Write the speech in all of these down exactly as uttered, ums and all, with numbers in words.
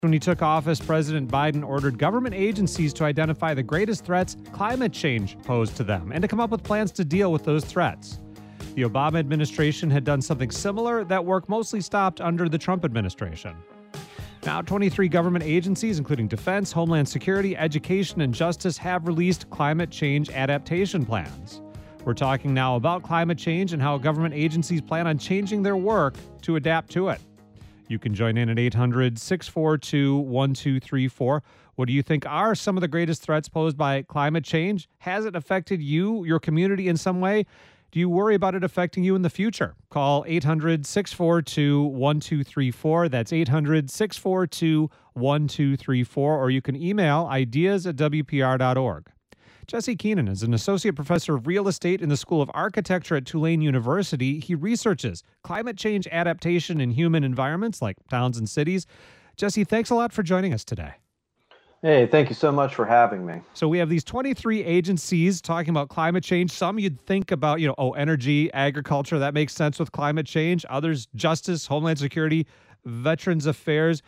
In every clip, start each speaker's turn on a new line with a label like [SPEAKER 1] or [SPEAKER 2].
[SPEAKER 1] When he took office, President Biden ordered government agencies to identify the greatest threats climate change posed to them and to come up with plans to deal with those threats. The Obama administration had done something similar. That work mostly stopped under the Trump administration. Now, twenty-three government agencies, including Defense, Homeland Security, Education, and Justice, have released climate change adaptation plans. We're talking now about climate change and how government agencies plan on changing their work to adapt to it. You can join in at eight hundred, six four two, one two three four. What do you think are some of the greatest threats posed by climate change? Has it affected you, your community in some way? Do you worry about it affecting you in the future? Call eight hundred, six four two, one two three four. That's eight hundred, six four two, one two three four. Or you can email ideas at w p r dot org. Jesse Keenan is an associate professor of real estate in the School of Architecture at Tulane University. He researches climate change adaptation in human environments like towns and cities. Jesse, thanks a lot for joining us today.
[SPEAKER 2] Hey, thank you so much for having me.
[SPEAKER 1] So we have these twenty-three agencies talking about climate change. Some you'd think about, you know, oh, energy, agriculture, that makes sense with climate change. Others, Justice, Homeland Security, Veterans Affairs.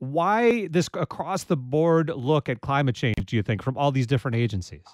[SPEAKER 1] Why this across the board look at climate change, do you think, from all these different agencies?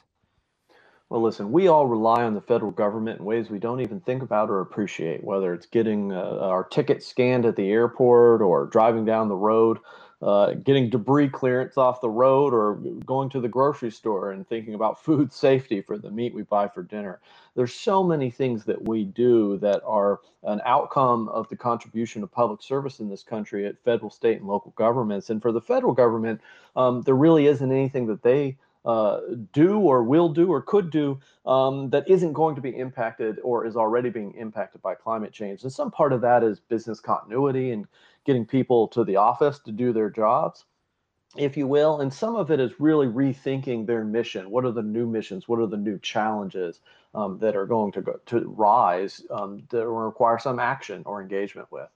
[SPEAKER 2] Well, listen, we all rely on the federal government in ways we don't even think about or appreciate, whether it's getting uh, our tickets scanned at the airport or driving down the road, uh, getting debris clearance off the road, or going to the grocery store and thinking about food safety for the meat we buy for dinner. There's so many things that we do that are an outcome of the contribution of public service in this country at federal, state, and local governments. And for the federal government, um, there really isn't anything that they Uh, do or will do or could do um, that isn't going to be impacted or is already being impacted by climate change. And some part of that is business continuity and getting people to the office to do their jobs, if you will. And some of it is really rethinking their mission. What are the new missions? What are the new challenges um, that are going to go to rise um, that will require some action or engagement with?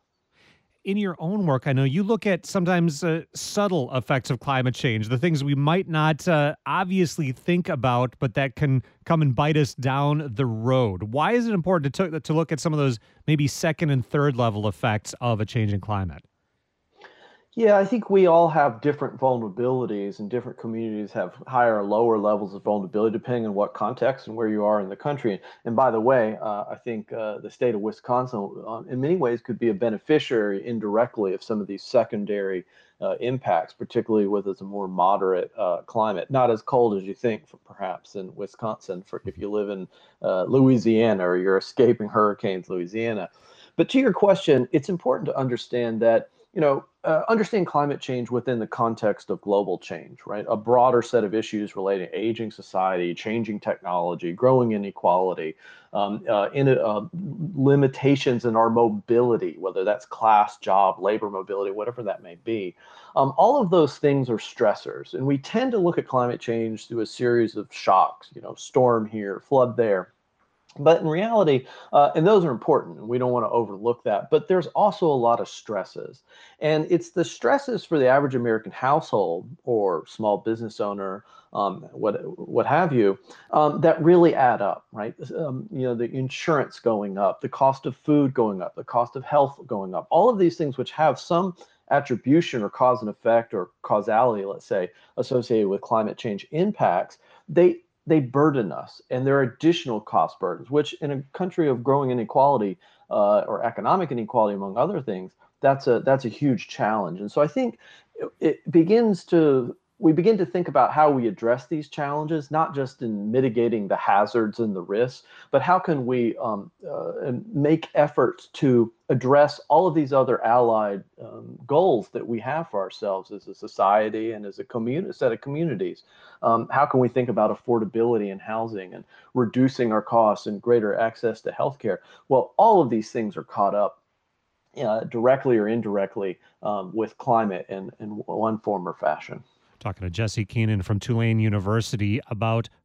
[SPEAKER 1] In your own work, I know you look at sometimes uh, subtle effects of climate change, the things we might not uh, obviously think about, but that can come and bite us down the road. Why is it important to, to look at some of those maybe second and third level effects of a changing climate?
[SPEAKER 2] Yeah, I think we all have different vulnerabilities, and different communities have higher or lower levels of vulnerability depending on what context and where you are in the country. And by the way, uh, I think uh, the state of Wisconsin, uh, in many ways, could be a beneficiary indirectly of some of these secondary uh, impacts, particularly with as a more moderate uh, climate, not as cold as you think, for perhaps in Wisconsin, for if you live in uh, Louisiana or you're escaping hurricanes, Louisiana. But to your question, it's important to understand that you know, uh, understand climate change within the context of global change, right? A broader set of issues relating to aging society, changing technology, growing inequality, um, uh, in, uh, limitations in our mobility, whether that's class, job, labor mobility, whatever that may be. Um, all of those things are stressors. And we tend to look at climate change through a series of shocks, you know, storm here, flood there. But in reality, uh, and those are important, and we don't want to overlook that, but there's also a lot of stresses. And it's the stresses for the average American household or small business owner, um, what what have you, um, that really add up, right? Um, you know, the insurance going up, the cost of food going up, the cost of health going up, all of these things which have some attribution or cause and effect or causality, let's say, associated with climate change impacts, they they burden us, and there are additional cost burdens, which in a country of growing inequality uh, or economic inequality, among other things, that's a that's a huge challenge. And so I think it begins to we begin to think about how we address these challenges, not just in mitigating the hazards and the risks, but how can we um, uh, make efforts to address all of these other allied um, goals that we have for ourselves as a society and as a community, set of communities. Um, how can we think about affordability in housing and reducing our costs and greater access to healthcare? Well, all of these things are caught up uh, directly or indirectly um, with climate in, in one form or fashion.
[SPEAKER 1] Talking to Jesse Keenan from Tulane University about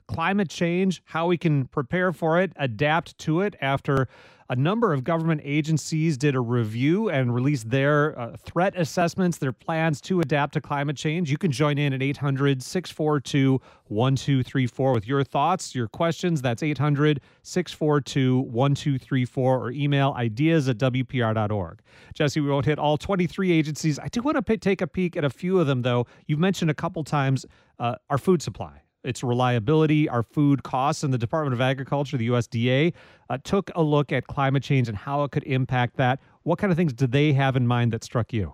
[SPEAKER 1] climate change, how we can prepare for it, adapt to it after a number of government agencies did a review and released their uh, threat assessments, their plans to adapt to climate change. You can join in at eight hundred, six four two, one two three four with your thoughts, your questions. That's eight hundred, six four two, one two three four or email ideas at W P R dot org. Jesse, we won't hit all twenty-three agencies. I do want to p- take a peek at a few of them, though. You've mentioned a couple times uh, our food supply, its reliability, our food costs, and the Department of Agriculture, the U S D A, uh, took a look at climate change and how it could impact that. What kind of things did they have in mind that struck you?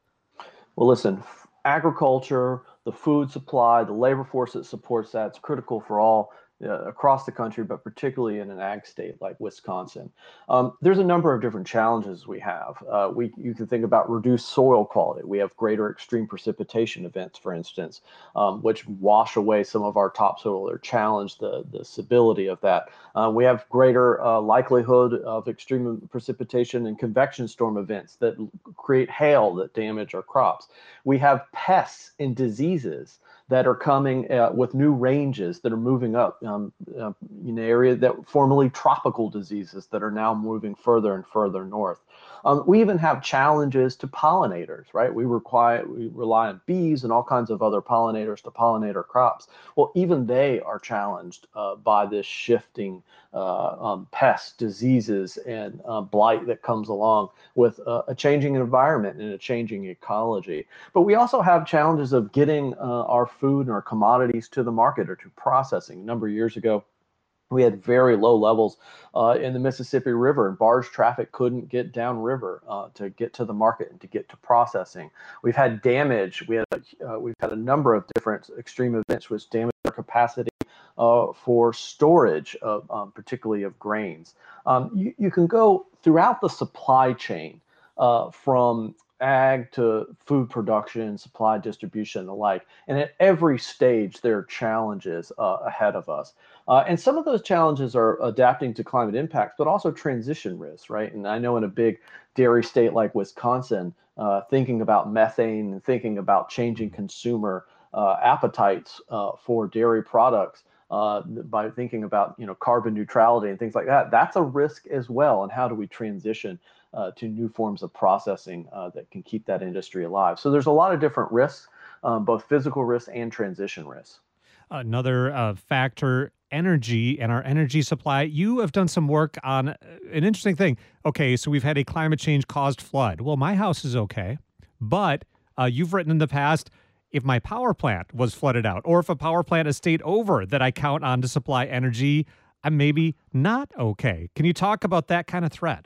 [SPEAKER 2] Well, listen, agriculture, the food supply, the labor force that supports that, it's critical for all uh, across the country, but particularly in an ag state like Wisconsin. Um, there's a number of different challenges we have. Uh, we you can think about reduced soil quality. We have greater extreme precipitation events, for instance, um, which wash away some of our topsoil or challenge the, the stability of that. Uh, we have greater uh, likelihood of extreme precipitation and convection storm events that create hail that damage our crops. We have pests and diseases that are coming uh, with new ranges that are moving up um, uh, in the area that formerly tropical diseases that are now moving further and further north. Um, we even have challenges to pollinators, right? We require we rely on bees and all kinds of other pollinators to pollinate our crops. Well, even they are challenged uh, by this shifting uh, um, pests, diseases, and uh, blight that comes along with uh, a changing environment and a changing ecology. But we also have challenges of getting uh, our food and our commodities to the market or to processing. A number of years ago, we had very low levels uh, in the Mississippi River, and barge traffic couldn't get downriver uh, to get to the market and to get to processing. We've had damage. We had uh, we've had a number of different extreme events which damage our capacity uh, for storage, of, um, particularly of grains. Um, you, you can go throughout the supply chain uh, from ag to food production, supply distribution, and the like. And at every stage, there are challenges uh, ahead of us. Uh, and some of those challenges are adapting to climate impacts, but also transition risks, right? And I know in a big dairy state like Wisconsin, uh, thinking about methane and thinking about changing consumer uh, appetites uh, for dairy products uh, by thinking about, you know, carbon neutrality and things like that, that's a risk as well. And how do we transition Uh, to new forms of processing uh, that can keep that industry alive? So there's a lot of different risks, um, both physical risks and transition risks.
[SPEAKER 1] Another uh, factor, energy and our energy supply. You have done some work on uh, an interesting thing. Okay, so we've had a climate change caused flood. Well, my house is okay, but uh, you've written in the past, if my power plant was flooded out, or if a power plant is stayed over that I count on to supply energy, I'm maybe not okay. Can you talk about that kind of threat?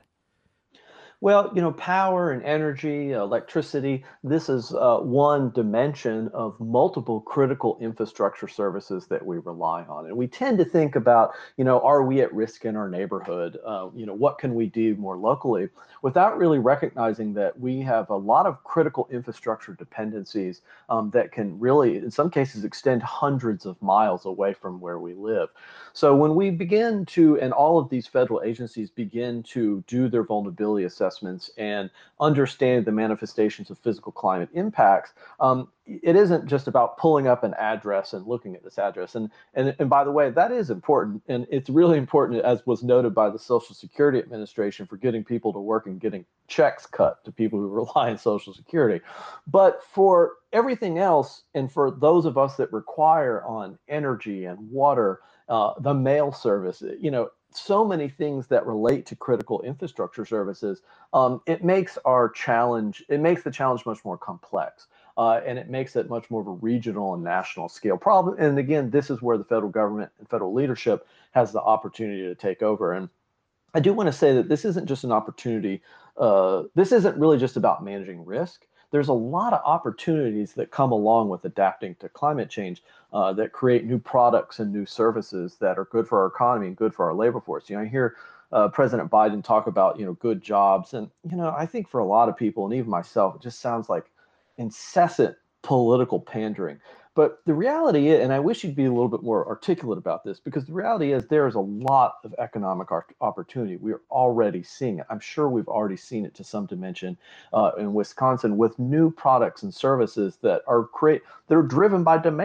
[SPEAKER 2] Well, you know, power and energy, electricity, this is uh, one dimension of multiple critical infrastructure services that we rely on. And we tend to think about, you know, are we at risk in our neighborhood? Uh, you know, what can we do more locally without really recognizing that we have a lot of critical infrastructure dependencies um, that can really, in some cases, extend hundreds of miles away from where we live. So when we begin to, and all of these federal agencies begin to do their vulnerability assessments and understand the manifestations of physical climate impacts, um, it isn't just about pulling up an address and looking at this address. And, and, and by the way, that is important. And it's really important, as was noted by the Social Security Administration, for getting people to work and getting checks cut to people who rely on Social Security. But for everything else, and for those of us that require on energy and water, uh, the mail service, you know, so many things that relate to critical infrastructure services, um, it makes our challenge, it makes the challenge much more complex. Uh, and it makes it much more of a regional and national scale problem. And again, this is where the federal government and federal leadership has the opportunity to take over. And I do want to say that this isn't just an opportunity. Uh, this isn't really just about managing risk. There's a lot of opportunities that come along with adapting to climate change uh, that create new products and new services that are good for our economy and good for our labor force. You know, I hear uh, President Biden talk about, you know, good jobs. And, you know, I think for a lot of people, and even myself, it just sounds like incessant political pandering. But the reality is, and I wish you'd be a little bit more articulate about this, because the reality is there is a lot of economic opportunity. We are already seeing it. I'm sure we've already seen it to some dimension uh, in Wisconsin with new products and services that are create that are driven by demand.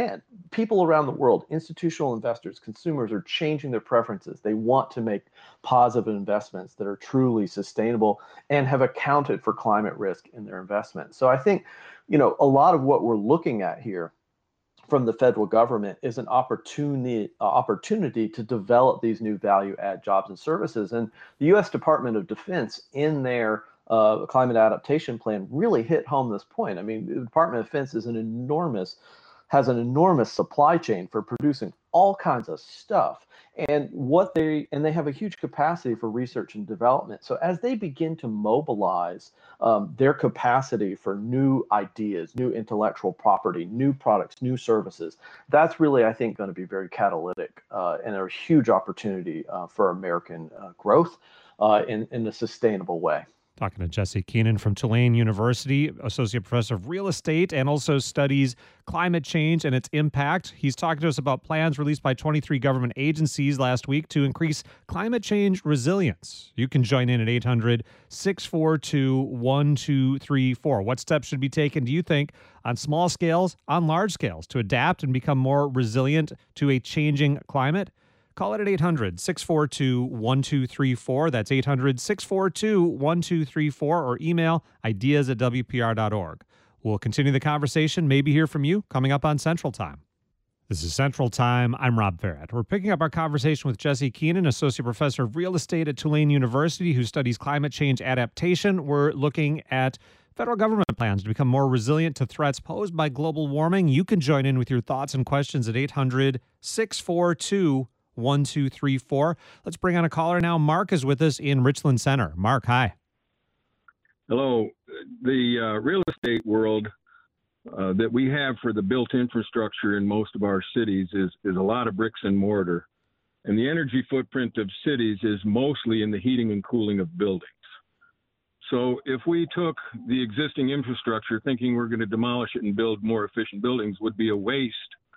[SPEAKER 2] people around the world, institutional investors, consumers are changing their preferences. They want to make positive investments that are truly sustainable and have accounted for climate risk in their investment. So I think, you know, a lot of what we're looking at here from the federal government is an opportunity uh, opportunity to develop these new value add jobs and services. And the U S Department of Defense, in their uh, climate adaptation plan, really hit home this point. I mean, the Department of Defense is an enormous has an enormous supply chain for producing all kinds of stuff. And what they and they have a huge capacity for research and development. So as they begin to mobilize um, their capacity for new ideas, new intellectual property, new products, new services, that's really, I think, going to be very catalytic uh, and a huge opportunity uh, for American uh, growth uh, in, in a sustainable way.
[SPEAKER 1] Talking to Jesse Keenan from Tulane University, Associate Professor of Real Estate, and also studies climate change and its impact. He's talking to us about plans released by twenty-three government agencies last week to increase climate change resilience. You can join in at eight hundred, six four two, one two three four. What steps should be taken, do you think, on small scales, on large scales, to adapt and become more resilient to a changing climate? Call it at eight hundred, six four two, one two three four. That's eight hundred, six four two, one two three four, or email ideas at W P R dot org. We'll continue the conversation, maybe hear from you, coming up on Central Time. This is Central Time. I'm Rob Farrett. We're picking up our conversation with Jesse Keenan, Associate Professor of Real Estate at Tulane University, who studies climate change adaptation. We're looking at federal government plans to become more resilient to threats posed by global warming. You can join in with your thoughts and questions at eight hundred, six four two, one two three four. Let's bring on a caller now. Mark is with us in Richland Center. Mark, hi.
[SPEAKER 3] Hello. The uh, real estate world uh, that we have for the built infrastructure in most of our cities is, is a lot of bricks and mortar. And the energy footprint of cities is mostly in the heating and cooling of buildings. So if we took the existing infrastructure thinking we're going to demolish it and build more efficient buildings, would be a waste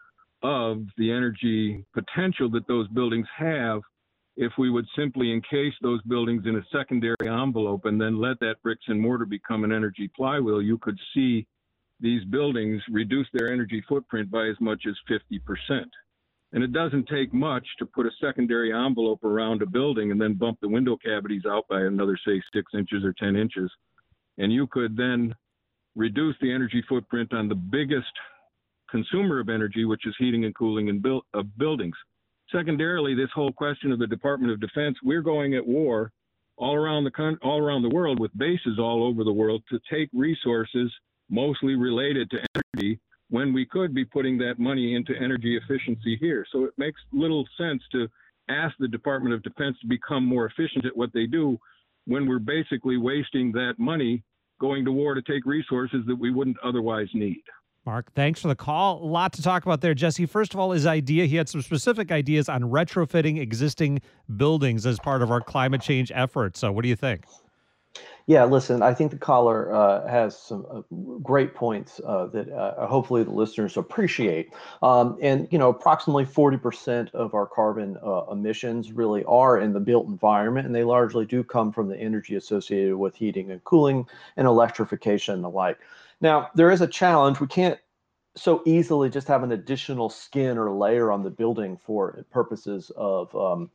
[SPEAKER 3] of the energy potential that those buildings have if we would simply encase those buildings in a secondary envelope and then let that bricks and mortar become an energy flywheel. You could see these buildings reduce their energy footprint by as much as fifty percent. And it doesn't take much to put a secondary envelope around a building and then bump the window cavities out by another, say, six inches or ten inches. And you could then reduce the energy footprint on the biggest consumer of energy, which is heating and cooling in build, of buildings. Secondarily, this whole question of the Department of Defense, we're going at war all around the con- all around the world with bases all over the world to take resources mostly related to energy when we could be putting that money into energy efficiency here. So it makes little sense to ask the Department of Defense to become more efficient at what they do when we're basically wasting that money going to war to take resources that we wouldn't otherwise need.
[SPEAKER 1] Mark, thanks for the call. A lot to talk about there, Jesse. First of all, his idea, he had some specific ideas on retrofitting existing buildings as part of our climate change efforts. So what do you think?
[SPEAKER 2] Yeah, listen, I think the caller uh, has some uh, great points uh, that uh, hopefully the listeners appreciate. Um, and, you know, approximately forty percent of our carbon uh, emissions really are in the built environment, and they largely do come from the energy associated with heating and cooling and electrification and the like. Now, there is a challenge. We can't so easily just have an additional skin or layer on the building for purposes of um,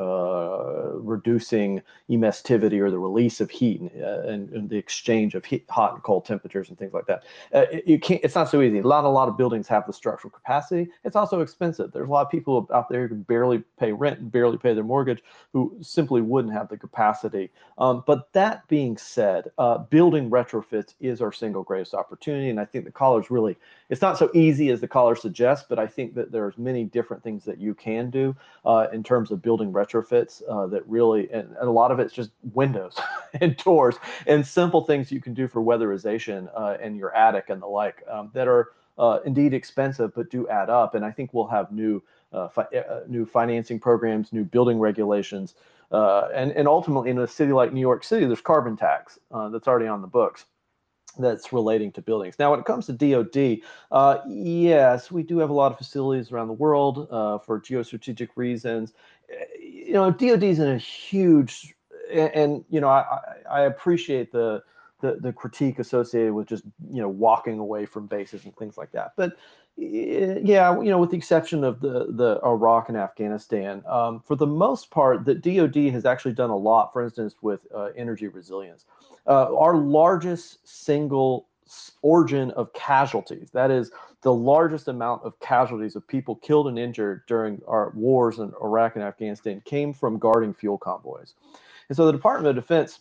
[SPEAKER 2] uh, reducing emissivity or the release of heat and, uh, and, and the exchange of heat, hot and cold temperatures and things like that. Uh, it, you can't. It's not so easy. A lot, a lot of buildings have the structural capacity. It's also expensive. There's a lot of people out there who can barely pay rent and barely pay their mortgage who simply wouldn't have the capacity. Um, but that being said, uh, building retrofits is our single greatest opportunity, and I think the callers really. It's not so easy as the caller suggests, but I think that there's many different things that you can do uh, in terms of building retrofits uh, that really, and, and a lot of it's just windows and doors and simple things you can do for weatherization uh, in your attic and the like um, that are uh, indeed expensive, but do add up. And I think we'll have new, uh, fi- uh, new financing programs, new building regulations, uh, and, and ultimately in a city like New York City, there's carbon tax uh, that's already on the books that's relating to buildings. Now, when it comes to D O D, uh, yes, we do have a lot of facilities around the world uh, for geostrategic reasons. You know, D O D is in a huge, and, and you know, I, I appreciate the the, the critique associated with just, you know, walking away from bases and things like that. But yeah, you know, with the exception of the, the Iraq and Afghanistan, um, for the most part, the D O D has actually done a lot, for instance, with uh, energy resilience. Uh, our largest single origin of casualties, that is the largest amount of casualties of people killed and injured during our wars in Iraq and Afghanistan, came from guarding fuel convoys. And so the Department of Defense,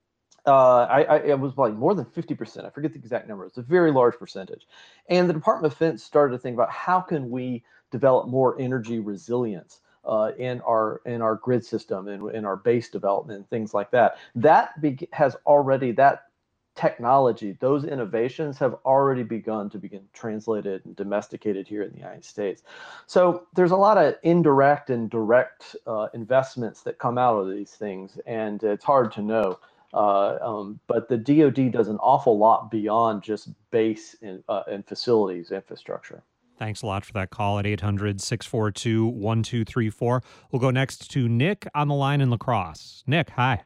[SPEAKER 2] Uh, I, I, it was like more than fifty percent. I forget the exact number. It's a very large percentage. And the Department of Defense started to think about how can we develop more energy resilience uh, in our in our grid system and in, in our base development and things like that. That be, has already, that technology, those innovations have already begun to begin translated and domesticated here in the United States. So there's a lot of indirect and direct uh, investments that come out of these things, and it's hard to know. Uh, um, but the D O D does an awful lot beyond just base and, uh, and facilities infrastructure.
[SPEAKER 1] Thanks a lot for that call at eight hundred, six four two, one two three four. We'll go next to Nick on the line in La Crosse. Nick, hi.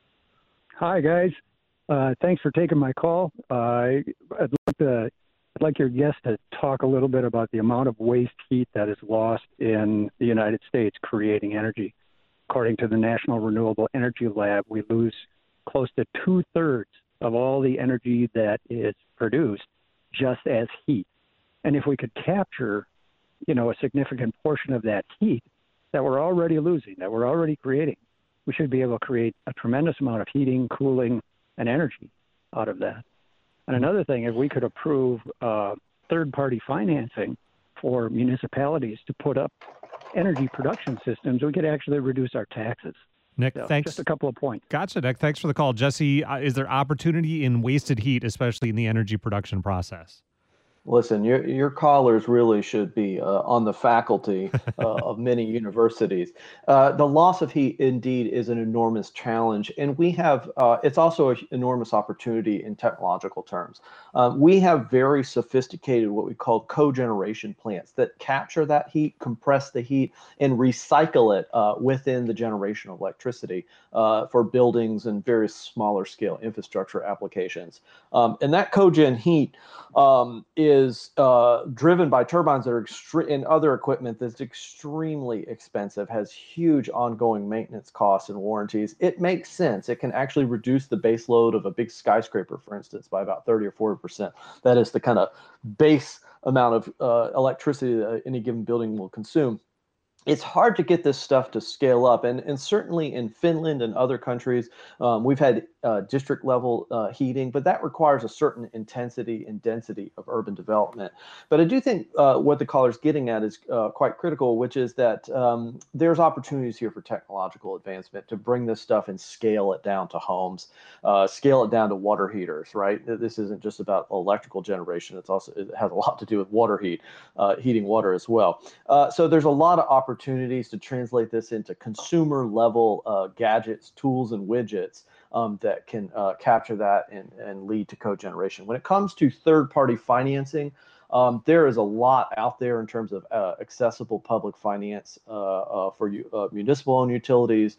[SPEAKER 4] Hi, guys. Uh, thanks for taking my call. Uh, I'd like to, I'd like your guest to talk a little bit about the amount of waste heat that is lost in the United States creating energy. According to the National Renewable Energy Lab, we lose close to two-thirds of all the energy that is produced just as heat. And if we could capture, you know, a significant portion of that heat that we're already losing, that we're already creating, we should be able to create a tremendous amount of heating, cooling, and energy out of that. And another thing, if we could approve uh, third-party financing for municipalities to put up energy production systems, we could actually reduce our taxes.
[SPEAKER 1] Nick,
[SPEAKER 4] so,
[SPEAKER 1] thanks.
[SPEAKER 4] Just a couple of points.
[SPEAKER 1] Gotcha, Nick. Thanks for the call. Jesse, uh, is there opportunity in wasted heat, especially in the energy production process?
[SPEAKER 2] Listen, your your callers really should be uh, on the faculty uh, of many universities. Uh, the loss of heat indeed is an enormous challenge, and we have uh, it's also an enormous opportunity in technological terms. Um, we have very sophisticated what we call cogeneration plants that capture that heat, compress the heat, and recycle it uh, within the generation of electricity uh, for buildings and various smaller scale infrastructure applications. Um, and that cogen heat um, is is uh, driven by turbines that are extre- and other equipment that's extremely expensive, has huge ongoing maintenance costs and warranties. It makes sense. It can actually reduce the base load of a big skyscraper, for instance, by about thirty or forty percent. That is the kind of base amount of uh, electricity that any given building will consume. It's hard to get this stuff to scale up. And, and certainly in Finland and other countries, um, we've had uh, district level uh, heating, but that requires a certain intensity and density of urban development. But I do think uh, what the caller's getting at is uh, quite critical, which is that um, there's opportunities here for technological advancement to bring this stuff and scale it down to homes, uh, scale it down to water heaters, right? This isn't just about electrical generation. It's also, it has a lot to do with water heat, uh, heating water as well. Uh, so there's a lot of opportunities opportunities to translate this into consumer level uh, gadgets, tools, and widgets um, that can uh, capture that and, and lead to cogeneration. When it comes to third-party financing, um, there is a lot out there in terms of uh, accessible public finance uh, uh, for uh, municipal-owned utilities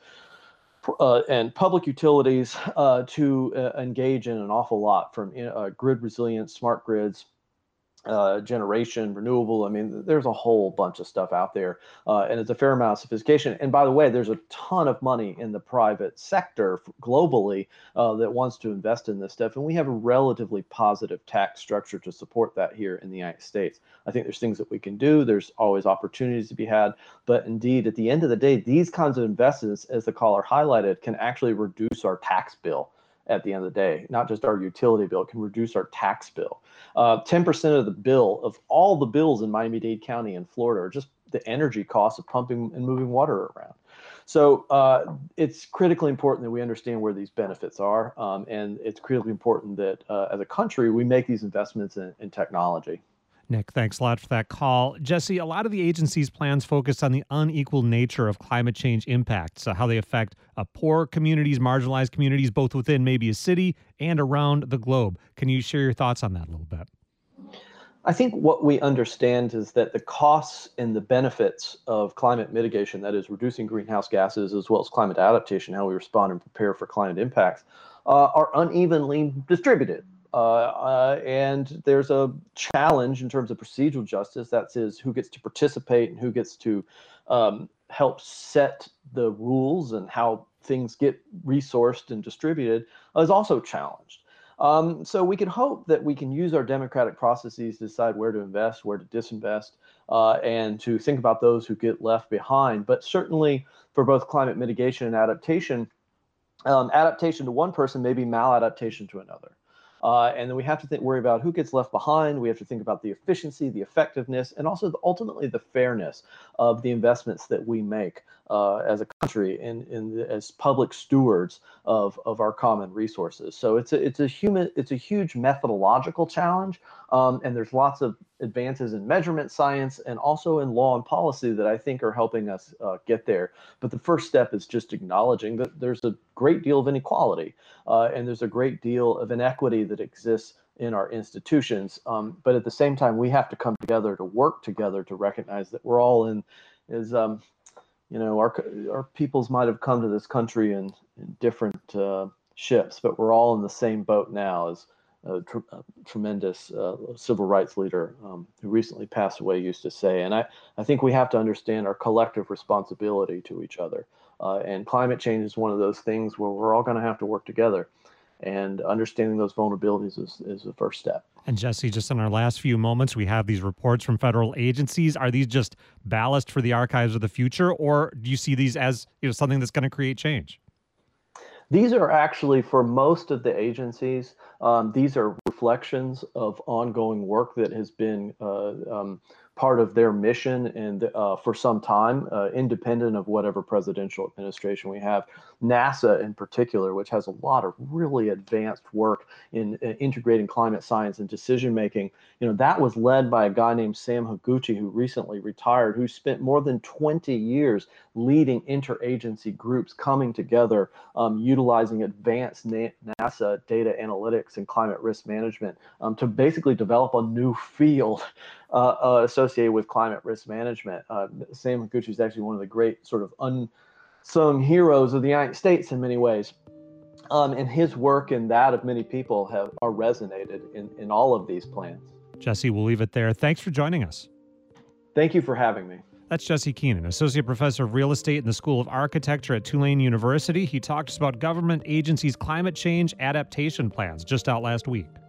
[SPEAKER 2] uh, and public utilities uh, to uh, engage in an awful lot, from uh, grid resilience, smart grids, uh, generation, renewable. I mean, there's a whole bunch of stuff out there, uh, and it's a fair amount of sophistication. And by the way, there's a ton of money in the private sector globally uh, that wants to invest in this stuff, and we have a relatively positive tax structure to support that here in the United States. I think there's things that we can do. There's always opportunities to be had, but indeed, at the end of the day, these kinds of investments, as the caller highlighted, can actually reduce our tax bill. At the end of the day, not just our utility bill, can reduce our tax bill. Uh, ten percent of the bill of all the bills in Miami-Dade County and Florida are just the energy costs of pumping and moving water around. So uh, it's critically important that we understand where these benefits are, um, and it's critically important that uh, as a country, we make these investments in, in technology.
[SPEAKER 1] Nick, thanks a lot for that call. Jesse, a lot of the agency's plans focus on the unequal nature of climate change impacts, so how they affect uh, poor communities, marginalized communities, both within maybe a city and around the globe. Can you share your thoughts on that a little bit?
[SPEAKER 2] I think what we understand is that the costs and the benefits of climate mitigation, that is reducing greenhouse gases as well as climate adaptation, how we respond and prepare for climate impacts, uh, are unevenly distributed. Uh, uh, and there's a challenge in terms of procedural justice. That is, who gets to participate and who gets to um, help set the rules and how things get resourced and distributed is also challenged. Um, so we can hope that we can use our democratic processes to decide where to invest, where to disinvest, uh, and to think about those who get left behind. But certainly for both climate mitigation and adaptation, um, adaptation to one person may be maladaptation to another. Uh, and then we have to think, worry about who gets left behind. We have to think about the efficiency, the effectiveness, and also the, ultimately the fairness of the investments that we make uh, as a country and in, in, as public stewards of, of our common resources. So it's a, it's a human, it's a huge methodological challenge, um, and there's lots of advances in measurement science and also in law and policy that I think are helping us uh, get there. But the first step is just acknowledging that there's a great deal of inequality uh, and there's a great deal of inequity that exists in our institutions. Um, but at the same time, we have to come together to work together to recognize that we're all in, is, um, you know, our, our peoples might have come to this country in, in different uh, ships, but we're all in the same boat now as a, tr a tremendous uh, civil rights leader um, who recently passed away used to say. And I, I think we have to understand our collective responsibility to each other. Uh, and climate change is one of those things where we're all going to have to work together. And understanding those vulnerabilities is, is the first step.
[SPEAKER 1] And Jesse, just in our last few moments, we have these reports from federal agencies. Are these just ballast for the archives of the future, or do you see these as, you know, something that's going to create change?
[SPEAKER 2] These are actually, for most of the agencies, um, these are reflections of ongoing work that has been uh, um, part of their mission and uh, for some time, uh, independent of whatever presidential administration we have. NASA in particular, which has a lot of really advanced work in, in integrating climate science and decision making, you know, that was led by a guy named Sam Higuchi, who recently retired, who spent more than twenty years leading interagency groups coming together, um, utilizing advanced NASA data analytics and climate risk management um, to basically develop a new field uh, uh, associated with climate risk management. Uh, Sam Higuchi is actually one of the great sort of unsung heroes of the United States in many ways. Um, and his work and that of many people have are resonated in, in all of these plans.
[SPEAKER 1] Jesse, we'll leave it there. Thanks for joining us.
[SPEAKER 2] Thank you for having me.
[SPEAKER 1] That's Jesse Keenan, Associate Professor of Real Estate in the School of Architecture at Tulane University. He talked about government agencies' climate change adaptation plans just out last week.